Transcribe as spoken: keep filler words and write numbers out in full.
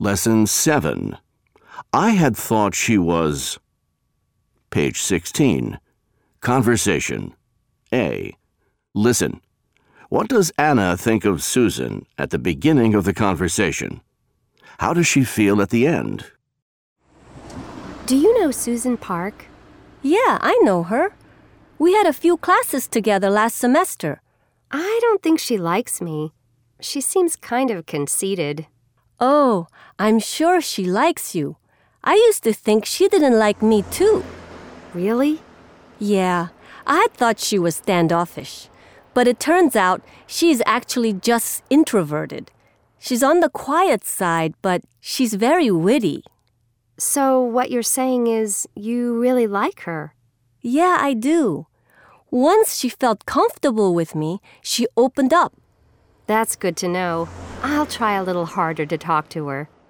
Lesson seven. I had thought she was... Page sixteen. Conversation. A. Listen. What does Anna think of Susan at the beginning of the conversation? How does she feel at the end? Do you know Susan Park? Yeah, I know her. We had a few classes together last semester. I don't think she likes me. She seems kind of conceited. Oh, I'm sure she likes you. I used to think she didn't like me too. Really? Yeah, I thought she was standoffish. But it turns out she's actually just introverted. She's on the quiet side, but she's very witty. So what you're saying is you really like her? Yeah, I do. Once she felt comfortable with me, she opened up. That's good to know. I'll try a little harder to talk to her.